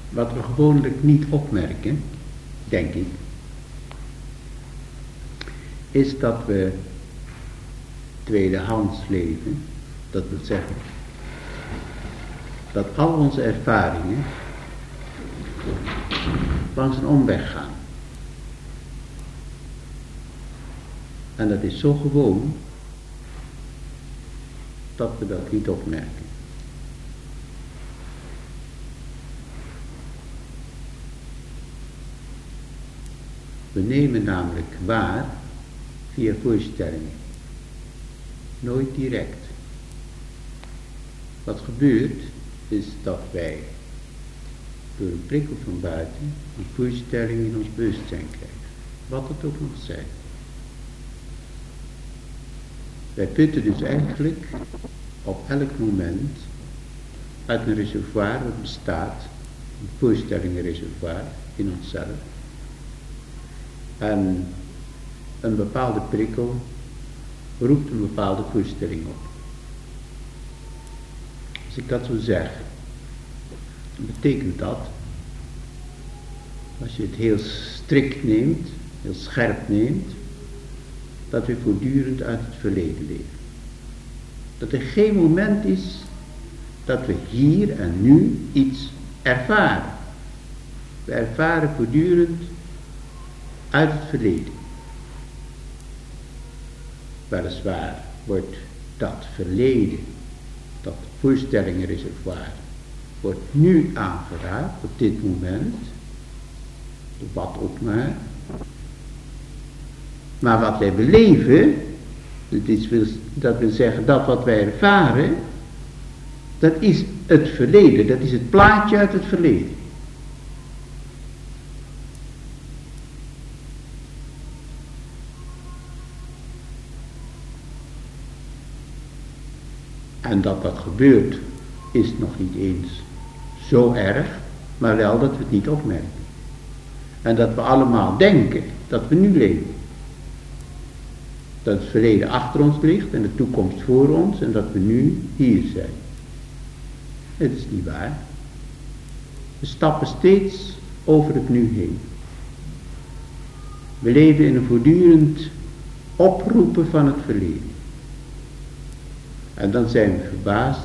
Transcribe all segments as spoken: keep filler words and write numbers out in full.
Wat we gewoonlijk niet opmerken, denk ik, is dat we tweedehands leven. Dat wil zeggen dat al onze ervaringen langs een omweg gaan. En dat is zo gewoon dat we dat niet opmerken. We nemen namelijk waar via voorstellingen. Nooit direct. Wat gebeurt is dat wij door een prikkel van buiten een voorstelling in ons bewustzijn krijgen. Wat het ook nog zij. Wij putten dus eigenlijk op elk moment uit een reservoir dat bestaat, een voorstellingenreservoir in onszelf. En een bepaalde prikkel roept een bepaalde voorstelling op. Als ik dat zo zeg, dan betekent dat, als je het heel strikt neemt, heel scherp neemt, dat we voortdurend uit het verleden leven. Dat er geen moment is dat we hier en nu iets ervaren. We ervaren voortdurend uit het verleden. Weliswaar wordt dat verleden, dat voorstellingenreservoir, wordt nu aangeraakt op dit moment, wat ook maar. Maar wat wij beleven, dat, is, dat wil zeggen dat wat wij ervaren, dat is het verleden, dat is het plaatje uit het verleden. En dat dat gebeurt is nog niet eens zo erg, maar wel dat we het niet opmerken. En dat we allemaal denken dat we nu leven. Dat het verleden achter ons ligt en de toekomst voor ons en dat we nu hier zijn. Het is niet waar. We stappen steeds over het nu heen. We leven in een voortdurend oproepen van het verleden. En dan zijn we verbaasd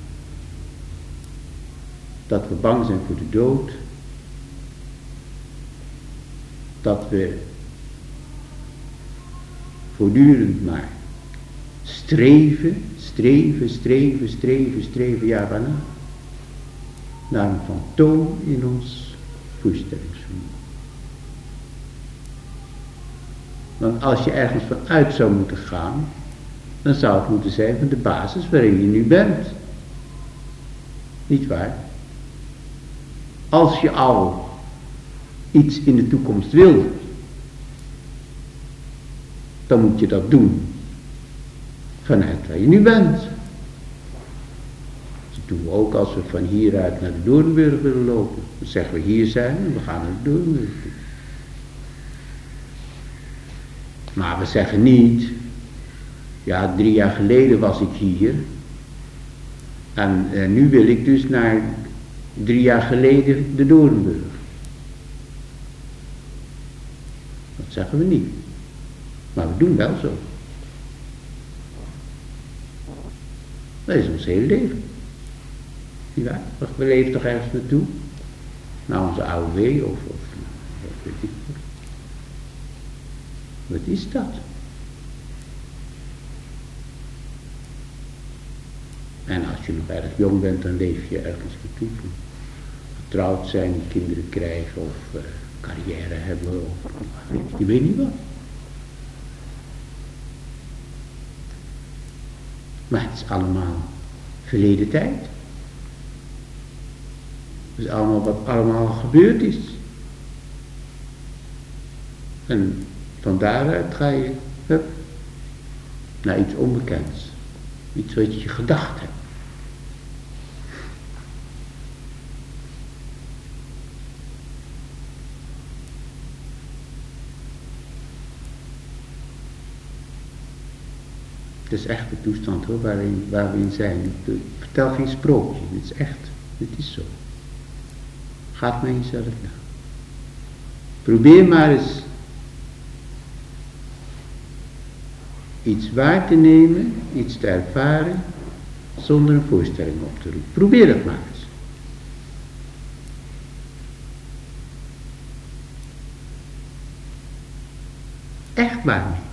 dat we bang zijn voor de dood, dat we voortdurend maar streven, streven, streven, streven, streven, ja waarna? Naar een fantoom in ons voorstellingsvermogen. Want als je ergens vanuit zou moeten gaan, dan zou het moeten zijn van de basis waarin je nu bent. Niet waar? Als je al iets in de toekomst wil, dan moet je dat doen vanuit waar je nu bent. Dat doen we ook als we van hieruit naar de Doornburg willen lopen. Dan zeggen we hier zijn en we gaan naar de Doornburg toe. Maar we zeggen niet, ja, drie jaar geleden was ik hier en eh, nu wil ik dus naar drie jaar geleden de Doornburg. Dat zeggen we niet. Maar we doen wel zo. Dat is ons hele leven. Ja, we leven toch ergens naartoe? Naar onze A O W of, of, of weet ik wat. Wat is dat? En als je nog erg jong bent, dan leef je ergens naartoe. Getrouwd zijn, kinderen krijgen of uh, carrière hebben of je weet niet wat. Maar het is allemaal verleden tijd. Het is allemaal wat allemaal gebeurd is. En van daaruit ga je hup, naar iets onbekends. Iets wat je gedacht hebt. Het is echt de toestand hoor, waarin, waar we in zijn. Ik vertel geen sprookje, het is echt. Het is zo. Gaat met jezelf na. Probeer maar eens iets waar te nemen, iets te ervaren, zonder een voorstelling op te roepen. Probeer dat maar eens. Echt waar niet.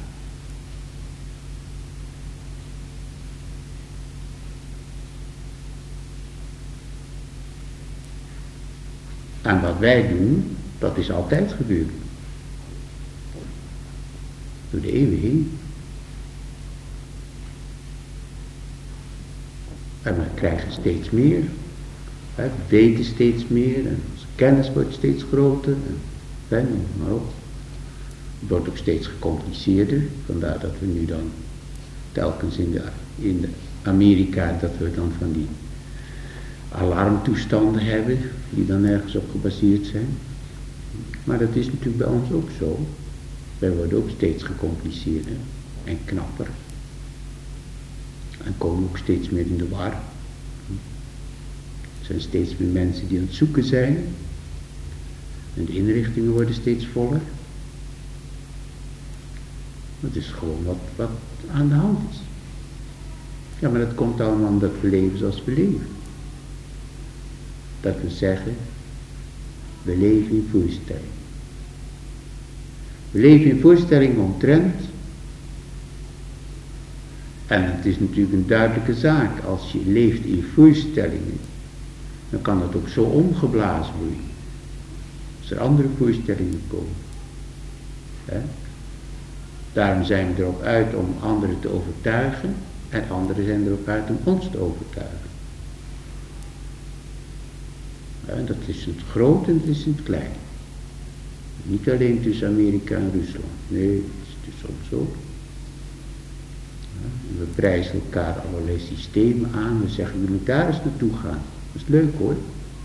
En wat wij doen, dat is altijd gebeurd. Door de eeuwen heen. En we krijgen steeds meer. We weten steeds meer. En onze kennis wordt steeds groter. En, en noem maar op. Het wordt ook steeds gecompliceerder. Vandaar dat we nu dan telkens in, de, in Amerika, dat we dan van die alarmtoestanden hebben, die dan ergens op gebaseerd zijn. Maar dat is natuurlijk bij ons ook zo. Wij worden ook steeds gecompliceerder en knapper. En komen ook steeds meer in de war. Er zijn steeds meer mensen die aan het zoeken zijn. En de inrichtingen worden steeds voller. Dat is gewoon wat, wat aan de hand is. Ja, maar dat komt allemaal omdat we leven zoals we leven. Dat we zeggen, we leven in voorstelling. We leven in voorstelling omtrent. En het is natuurlijk een duidelijke zaak, als je leeft in voorstellingen, dan kan het ook zo omgeblazen worden. Als er andere voorstellingen komen. He? Daarom zijn we erop uit om anderen te overtuigen, en anderen zijn erop uit om ons te overtuigen. Ja, dat is in het groot en dat is in het klein. Niet alleen tussen Amerika en Rusland. Nee, het is dus soms ook. Ja, we prijzen elkaar allerlei systemen aan. We zeggen, je moet daar eens naartoe gaan. Dat is leuk hoor.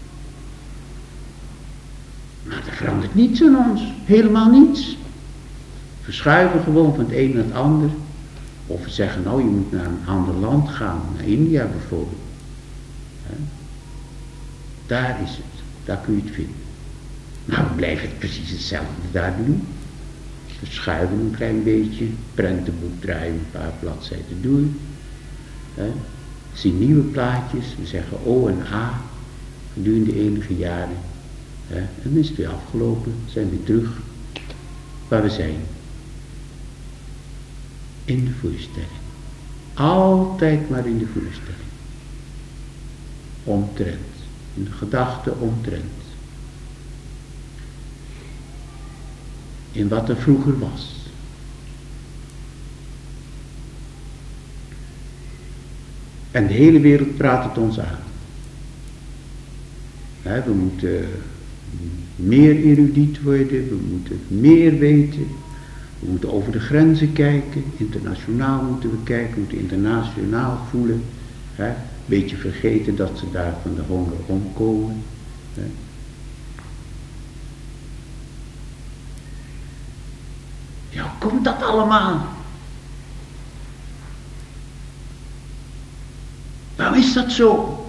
Maar dat verandert niets aan ons. Helemaal niets. We verschuiven gewoon van het een naar het ander. Of we zeggen, nou je moet naar een ander land gaan. Naar India bijvoorbeeld. Ja. Daar is het. Daar kun je het vinden. Nou, we blijven het precies hetzelfde daar doen. We schuiven een klein beetje. Prentenboek draaien een paar bladzijden door. He. Zien nieuwe plaatjes. We zeggen O en A. Gedurende enige jaren. He. En dan is het weer afgelopen. Zijn we weer terug waar we zijn. In de voorstelling. Altijd maar in de voorstelling. Omtrent. In de gedachte omtrent. In wat er vroeger was. En de hele wereld praat het ons aan. He, we moeten meer erudiet worden, we moeten meer weten. We moeten over de grenzen kijken, internationaal moeten we kijken, we moeten internationaal voelen. Hè. Beetje vergeten dat ze daar van de honger omkomen. Hè. Ja, hoe komt dat allemaal? Waarom is dat zo?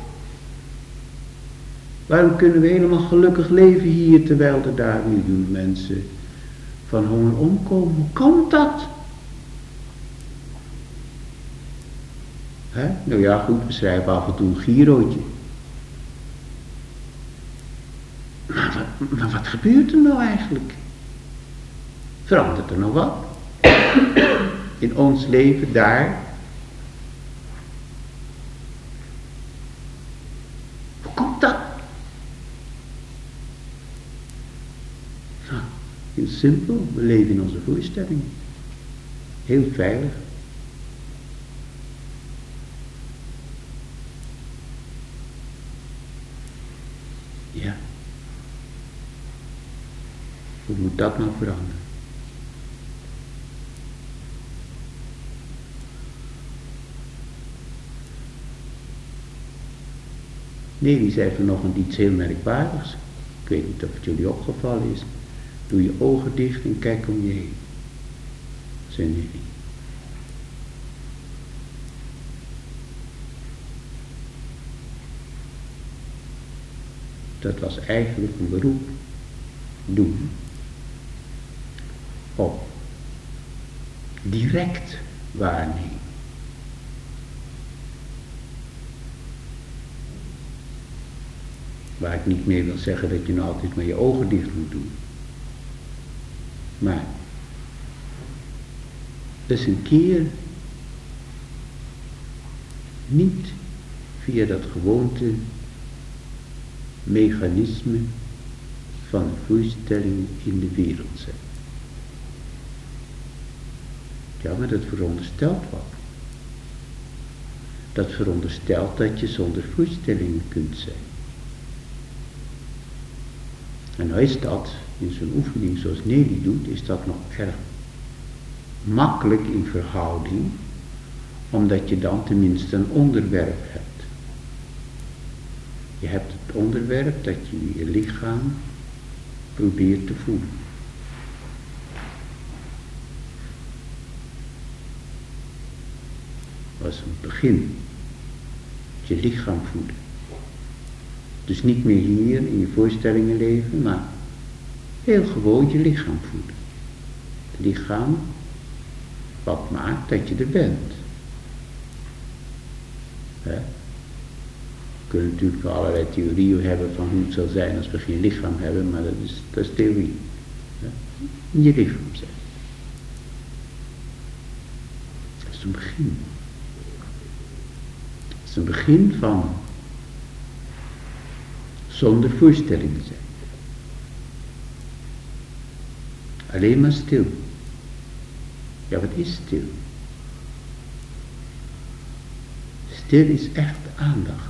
Waarom kunnen we helemaal gelukkig leven hier, terwijl er daar miljoenen mensen van honger omkomen? Hoe komt dat? He? Nou ja, goed, we schrijven af en toe een girootje. Maar wat, maar wat gebeurt er nou eigenlijk? Verandert er nog wat? In ons leven daar? Hoe komt dat? Nou, heel simpel, we leven in onze voorstelling. Heel veilig. Ja. Hoe moet dat nou veranderen? Nee, die zei vanochtend iets heel merkwaardigs. Ik weet niet of het jullie opgevallen is. Doe je ogen dicht en kijk om je heen. Zijn jullie? dat was eigenlijk een beroep doen op direct waarnemen. Waar ik niet mee wil zeggen dat je nou altijd maar je ogen dicht moet doen. Maar dus een keer niet via dat gewoonte mechanisme van de voorstelling in de wereld zijn. Ja, maar dat veronderstelt wat. Dat veronderstelt dat je zonder voorstellingen kunt zijn. En nou is dat, in zo'n oefening zoals Nelly doet, is dat nog erg makkelijk in verhouding, omdat je dan tenminste een onderwerp hebt. Je hebt het onderwerp dat je je lichaam probeert te voelen. Dat was een begin. Je lichaam voelen. Dus niet meer hier in je voorstellingen leven, maar heel gewoon je lichaam voelen. Het lichaam wat maakt dat je er bent. He? We kunnen natuurlijk wel allerlei theorieën hebben van hoe het zal zijn als we geen lichaam hebben, maar dat is, dat is theorie. He? In je lichaam zijn. Dat is een begin. Dat is een begin van zonder voorstellingen zijn. Alleen maar stil. Ja, wat is stil? Stil is echt aandacht.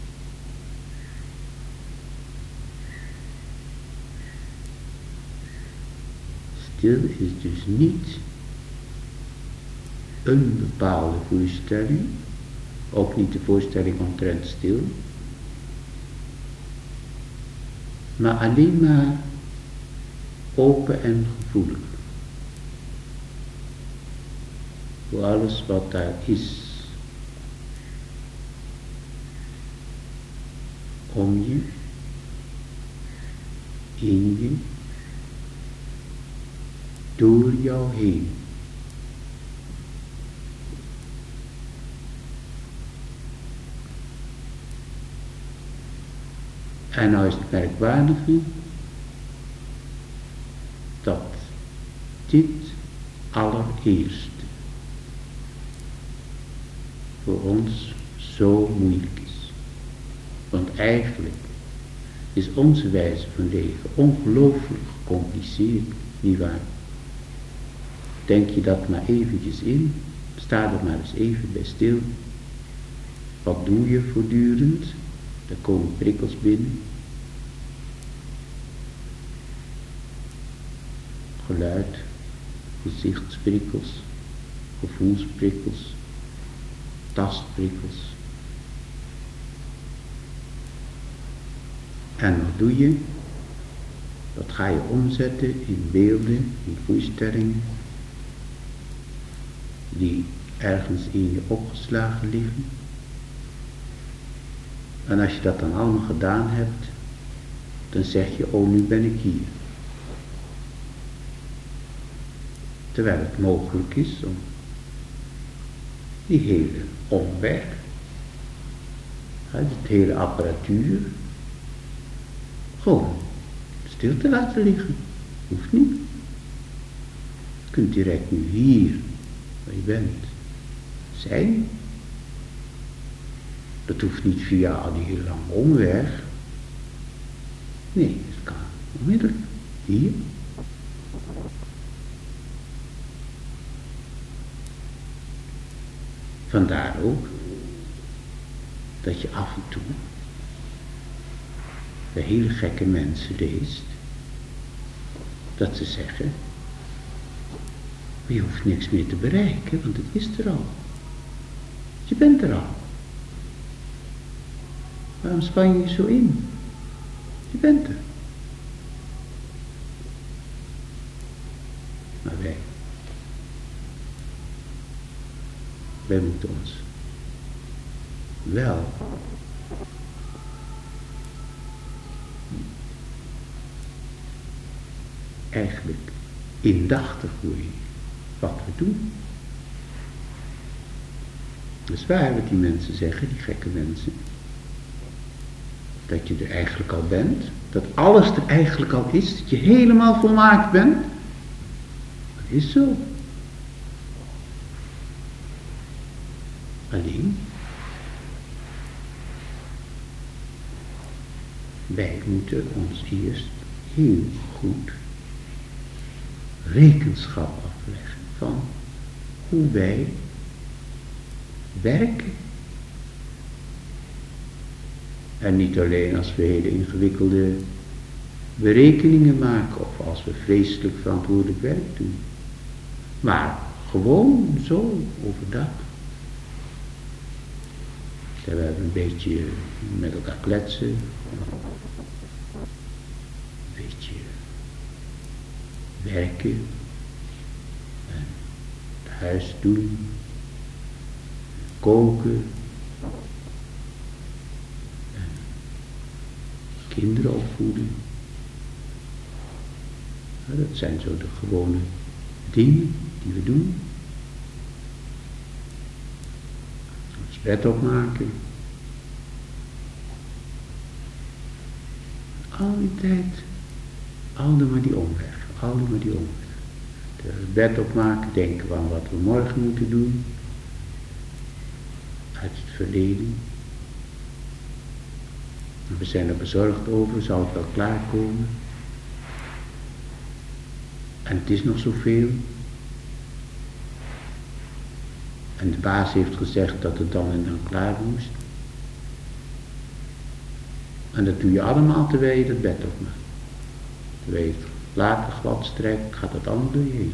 Stil is dus niet een bepaalde voorstelling, ook niet de voorstelling omtrent stil, maar alleen maar open en gevoelig. Voor alles wat daar is. Om je, in je, door jou heen. En nou is het merkwaardige dat dit allereerst voor ons zo moeilijk is. Want eigenlijk is onze wijze van leven ongelooflijk gecompliceerd, nietwaar? Denk je dat maar eventjes in, sta er maar eens even bij stil. Wat doe je voortdurend? Er komen prikkels binnen. Geluid, gezichtsprikkels, gevoelsprikkels, tastprikkels. En wat doe je? Dat ga je omzetten in beelden, in voorstellingen, die ergens in je opgeslagen liggen. En als je dat dan allemaal gedaan hebt, dan zeg je, oh, nu ben ik hier. Terwijl het mogelijk is om die hele omweg, het hele apparatuur, gewoon stil te laten liggen. Hoeft niet. Je kunt direct nu hier, waar je bent, zijn. Dat hoeft niet via die heel lange omweg. Nee, het kan onmiddellijk. Hier. Vandaar ook dat je af en toe bij hele gekke mensen leest dat ze zeggen, je hoeft niks meer te bereiken, want het is er al. Je bent er al. Waarom span je je zo in? Je bent er. Maar wij, wij moeten ons eigenlijk indachtig word je wat we doen. Dat is waar wat die mensen zeggen, die gekke mensen. Dat je er eigenlijk al bent. Dat alles er eigenlijk al is. Dat je helemaal volmaakt bent. Dat is zo. Alleen, wij moeten ons eerst heel goed rekenschap afleggen van hoe wij werken. En niet alleen als we hele ingewikkelde berekeningen maken of als we vreselijk verantwoordelijk werk doen. Maar gewoon zo overdag. Dat we een beetje met elkaar kletsen. Een beetje werken. En het huis doen. Koken. En kinderen opvoeden. Ja, dat zijn zo de gewone dingen die we doen. Ons bed opmaken. Al die tijd, altijd maar die omweg, altijd maar die omweg. Het bed opmaken, denken we aan wat we morgen moeten doen. Uit het verleden. We zijn er bezorgd over, zal het wel klaarkomen. En het is nog zoveel. En de baas heeft gezegd dat het dan en dan klaar moest. En dat doe je allemaal terwijl je dat bed opmaakt. Terwijl je het later glad strekt, gaat dat allemaal door je heen.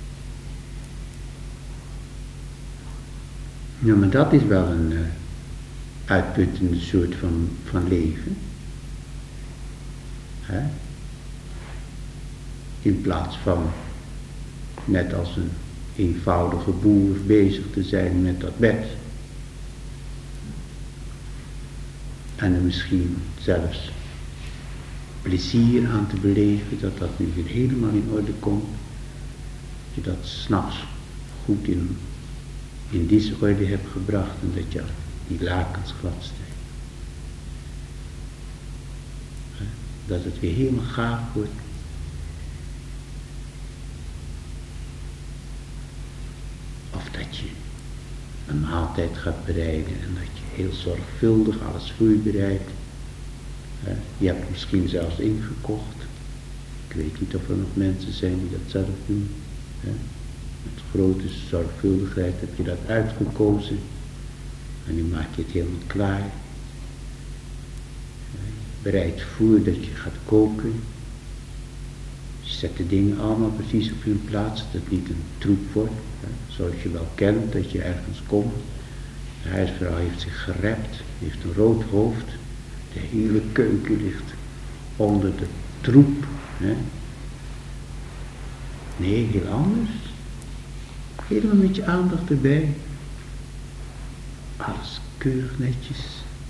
Ja, maar dat is wel een uh, uitputtende soort van, van leven. Hè? In plaats van net als een eenvoudige boer bezig te zijn met dat bed. En er misschien zelfs plezier aan te beleven dat dat nu weer helemaal in orde komt. Dat je dat 's nachts goed in, in deze orde hebt gebracht en dat je die lakens glad strekt. Dat het weer helemaal gaaf wordt. Of dat je een maaltijd gaat bereiden en dat je heel zorgvuldig alles voorbereidt. Je hebt misschien zelfs ingekocht. Ik weet niet of er nog mensen zijn die dat zelf doen. Met grote zorgvuldigheid heb je dat uitgekozen. En nu maak je het helemaal klaar. Je bereidt voor dat je gaat koken. Je zet de dingen allemaal precies op hun plaats, dat het niet een troep wordt. Zoals je wel kent, dat je ergens komt. De huisvrouw heeft zich gerept, heeft een rood hoofd. De hele keuken ligt onder de troep. Hè? Nee, heel anders. Helemaal met je aandacht erbij. Alles keurig netjes.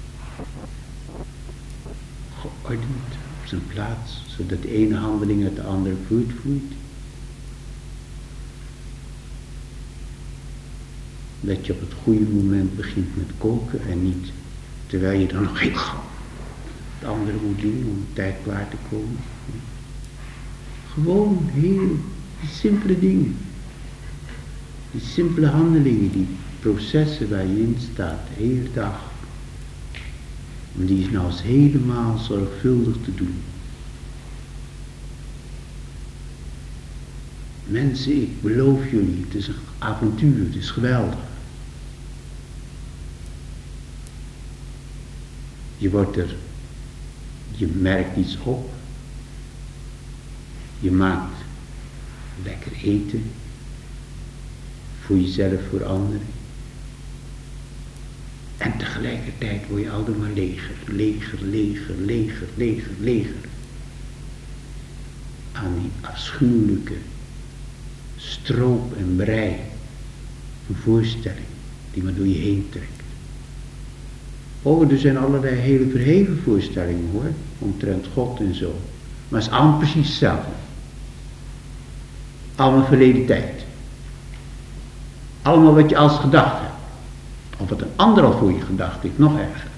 Geordend op zijn plaats, zodat de ene handeling uit de andere voortvloeit. Dat je op het goede moment begint met koken en niet terwijl je dan nog heel gauw het andere moet doen om op tijd klaar te komen. Gewoon heel die simpele dingen. Die simpele handelingen, die processen waar je in staat de hele dag. Om die is nou eens helemaal zorgvuldig te doen. Mensen, ik beloof jullie, het is een avontuur, het is geweldig. Je wordt er, je merkt iets op. Je maakt lekker eten. Voor jezelf, voor anderen. En tegelijkertijd word je altijd maar leger, leger, leger, leger, leger, leger. Aan die afschuwelijke stroop en brei. Een voorstelling die maar door je heen trekt. Oh, er zijn allerlei hele verheven voorstellingen hoor, omtrent God en zo. Maar het is allemaal precies hetzelfde. Allemaal verleden tijd. Allemaal wat je als gedacht hebt. Of wat een ander al voor je gedacht heeft, nog erger.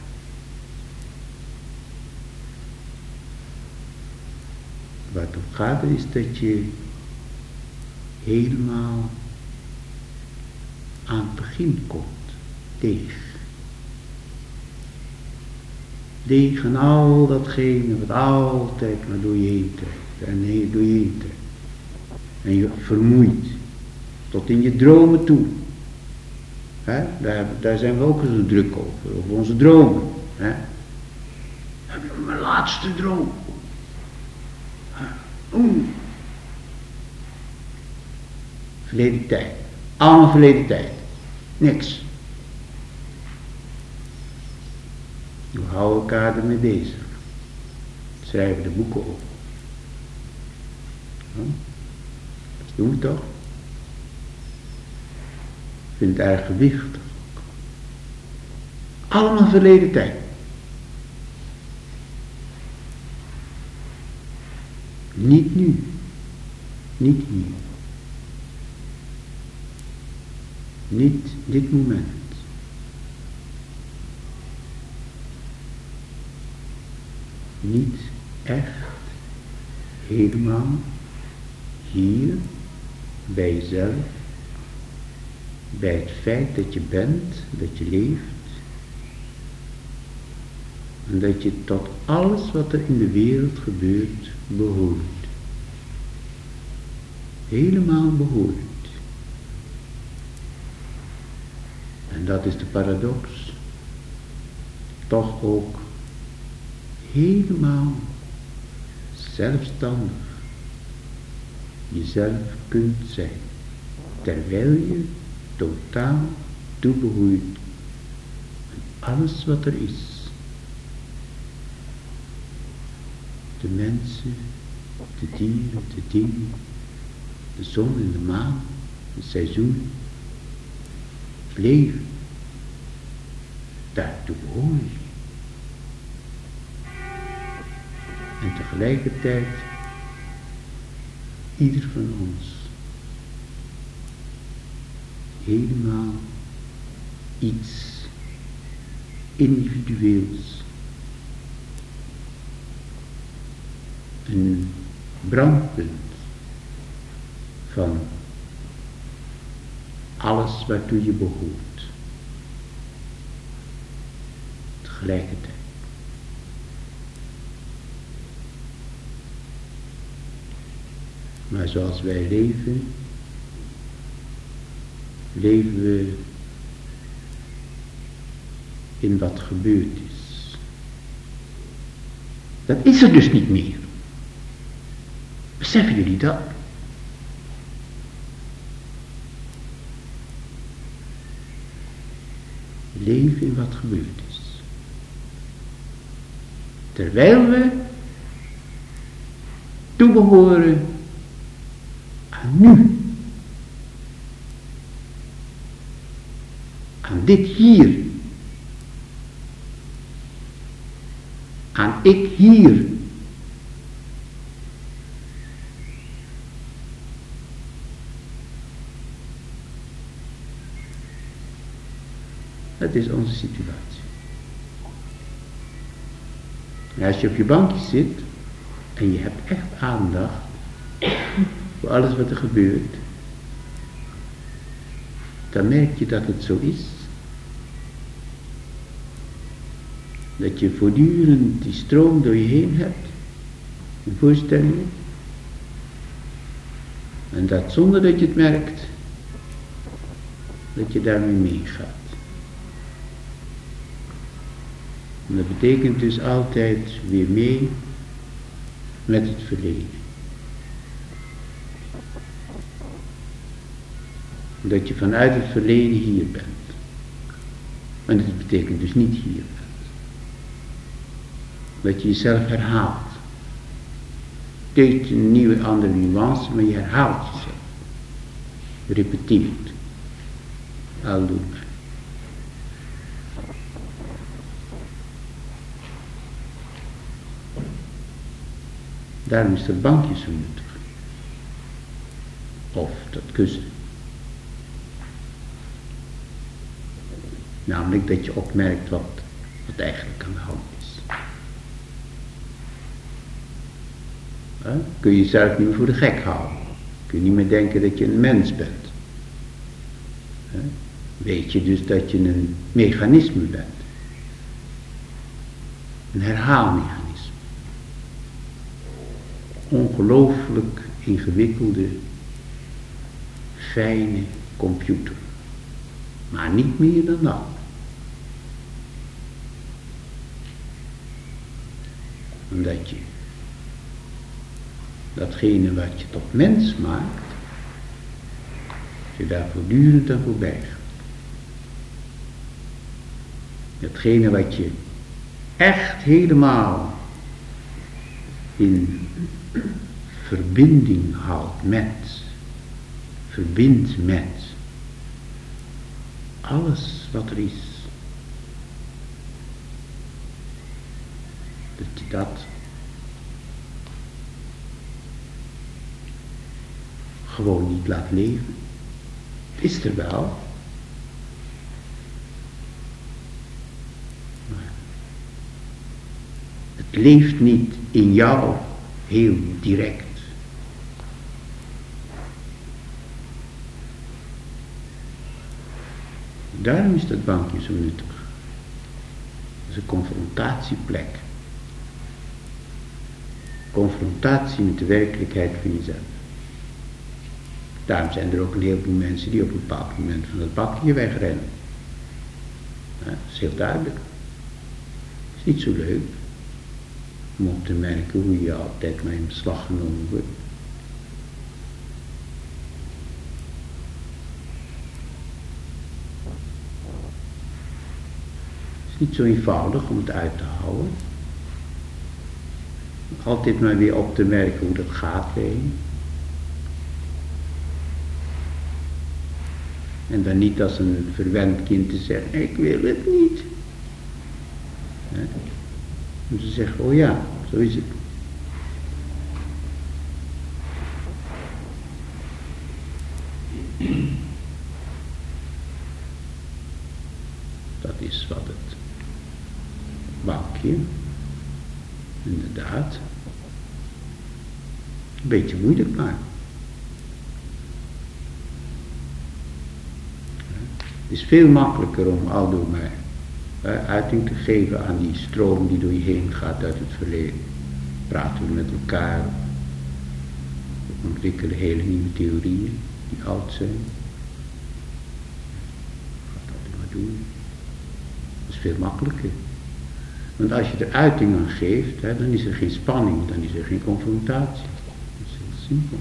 Waar het om gaat is dat je helemaal aan het begin komt. Leeg. Leeg aan al datgene wat altijd maar door je heen trekt. En heen, door je heen trekt. En je vermoeit. Tot in je dromen toe. He? Daar, daar zijn we ook zo druk over. Over onze dromen. He? Heb ik mijn laatste droom. Oeh. Verleden tijd. Allemaal verleden tijd. Niks. We houden elkaar ermee bezig. Schrijven de boeken op. Hm? Dat doen we toch? Ik vind het erg gewichtig. Allemaal verleden tijd. Niet nu. Niet hier. Niet dit moment. Niet echt helemaal hier bij jezelf, bij het feit dat je bent, dat je leeft en dat je tot alles wat er in de wereld gebeurt behoort. Helemaal behoort. En dat is de paradox. Toch ook helemaal zelfstandig jezelf kunt zijn, terwijl je totaal toebehoort aan alles wat er is. De mensen, de dieren, de dingen, de zon en de maan, de seizoenen, het leven, daartoe behoor je. En tegelijkertijd, ieder van ons, helemaal iets individueels. Een brandpunt van alles waartoe je behoort. Tegelijkertijd. Maar zoals wij leven, leven we in wat gebeurd is. Dat is er dus niet meer. Beseffen jullie dat? Leven in wat gebeurd is. Terwijl we toebehoren aan nu. Aan dit hier. Aan ik hier. Dat is onze situatie. En als je op je bankje zit en je hebt echt aandacht voor alles wat er gebeurt, dan merk je dat het zo is. Dat je voortdurend die stroom door je heen hebt, die voorstellingen, en dat zonder dat je het merkt, dat je daarmee meegaat. En dat betekent dus altijd weer mee met het verleden. Dat je vanuit het verleden hier bent. En dat betekent dus niet hier bent. Dat je jezelf herhaalt. Steeds een nieuwe, andere nuance, maar je herhaalt jezelf. Je repeteert. Aldoende. Daarom is dat bankje zo nuttig. of dat kussen. Namelijk dat je opmerkt wat, wat eigenlijk aan de hand is. He? Kun je jezelf niet meer voor de gek houden. Kun je niet meer denken dat je een mens bent. He? Weet je dus dat je een mechanisme bent. Een herhaalmechanisme. Ongelooflijk ingewikkelde, fijne computer. Maar niet meer dan dat. Omdat je datgene wat je tot mens maakt, je daar voortdurend aan voorbij gaat. Datgene wat je echt helemaal in verbinding houdt met, verbindt met alles wat er is. Dat je dat gewoon niet laat leven. Het is er wel. Maar het leeft niet in jou heel direct. Daarom is dat bankje zo nuttig. Dat is een confrontatieplek. Confrontatie met de werkelijkheid van jezelf. Daarom zijn er ook een heleboel mensen die op een bepaald moment van het bakje wegrennen. Ja, dat is heel duidelijk. Het is niet zo leuk om op te merken hoe je altijd maar in beslag genomen wordt. Het is niet zo eenvoudig om het uit te houden. Altijd maar weer op te merken hoe dat gaat heen. En dan niet als een verwend kind te zeggen, ik wil het niet. Ja. En ze zeggen, oh ja, zo is het. Dat is wat het bankje, inderdaad, een beetje moeilijk maakt. Het is veel makkelijker om aldoor maar uh, uiting te geven aan die stroom die door je heen gaat uit het verleden. Praten we met elkaar, we ontwikkelen hele nieuwe theorieën die oud zijn. Ga dat maar doen. Dat is veel makkelijker. Want als je er uiting aan geeft, hè, dan is er geen spanning, dan is er geen confrontatie. Dat is heel simpel.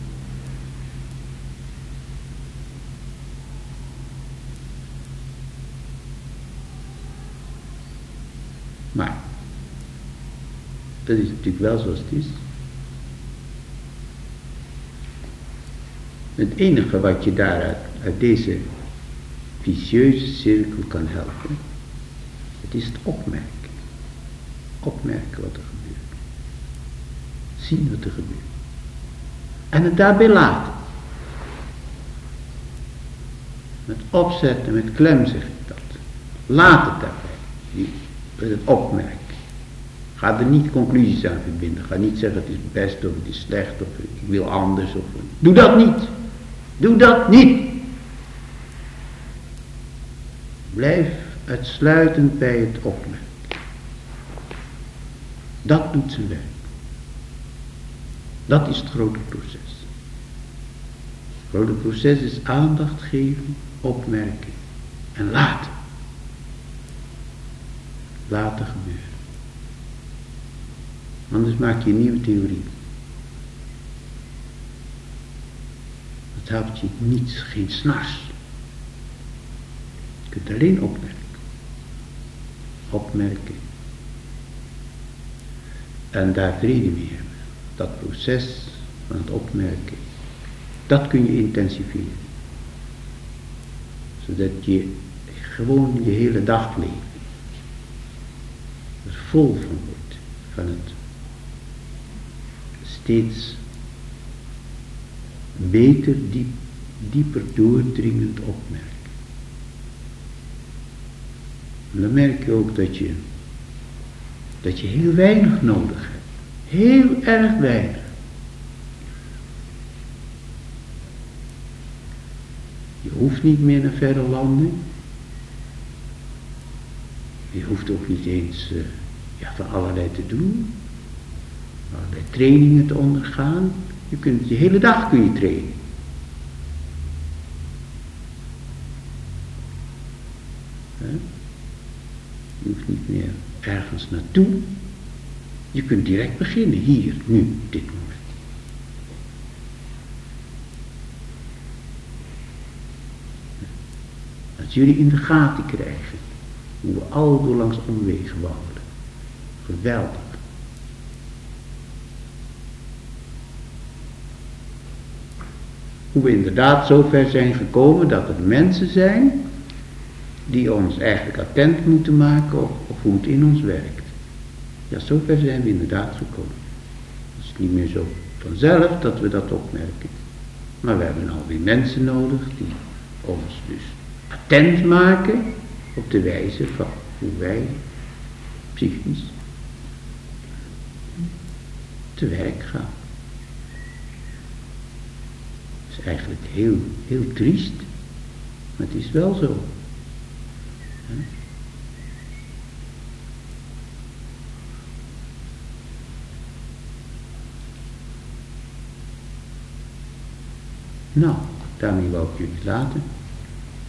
Maar, dat is natuurlijk wel zoals het is. Het enige wat je daaruit, uit deze vicieuze cirkel kan helpen, het is het opmerken. Opmerken wat er gebeurt. Zien wat er gebeurt. En het daarbij laten. Met opzet en met klem zeg ik dat. Laat het daarbij. Die, met het opmerken. Ga er niet conclusies aan verbinden. Ga niet zeggen het is best of het is slecht of ik wil anders. Of, doe dat niet. Doe dat niet. Blijf uitsluitend bij het opmerken. Dat doet zijn werk. Dat is het grote proces. Het grote proces is aandacht geven, opmerken en laten. Laten gebeuren. Anders maak je een nieuwe theorie. Dat helpt je niets, geen snars. Je kunt alleen opmerken. Opmerken. En daar vrede mee hebben. Dat proces van het opmerken, dat kun je intensiveren. Zodat je gewoon je hele dagleven er vol van wordt. Van het steeds beter, diep, dieper doordringend opmerken. En dan merk je ook dat je, dat je heel weinig nodig hebt. Heel erg weinig. Je hoeft niet meer naar verre landen. Je hoeft ook niet eens uh, ja, van allerlei te doen. Allerlei trainingen te ondergaan. Je kunt de hele dag kun je trainen. He? Je hoeft niet meer ergens naartoe. Je kunt direct beginnen, hier, nu, dit moment. Dat jullie in de gaten krijgen hoe we al door langs omwegen wandelen. Geweldig. Hoe we inderdaad zo ver zijn gekomen dat er mensen zijn die ons eigenlijk attent moeten maken op, op hoe het in ons werkt. Ja, zo ver zijn we inderdaad gekomen. Het is niet meer zo vanzelf dat we dat opmerken. Maar we hebben alweer mensen nodig die ons dus attent maken op de wijze van hoe wij psychisch te werk gaan. Het is eigenlijk heel, heel triest, maar het is wel zo. Ja. Nou, daarmee wou ik jullie laten.